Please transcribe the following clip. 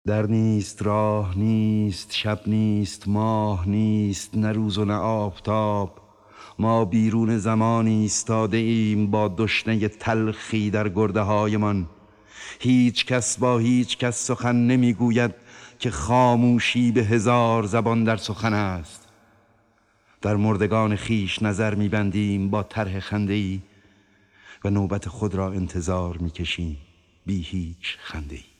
در نیست، راه نیست، شب نیست، ماه نیست، نه روز و نه آفتاب. ما بیرون زمان ایستاده ایم با دشنه تلخی در گرده هایمان. هیچ کس با هیچ کس سخن نمیگوید که خاموشی به 1000 زبان در سخن است. در مردگان خیش نظر میبندیم با طرح خنده‌ای و نوبت خود را انتظار میکشیم بی هیچ خنده‌ای.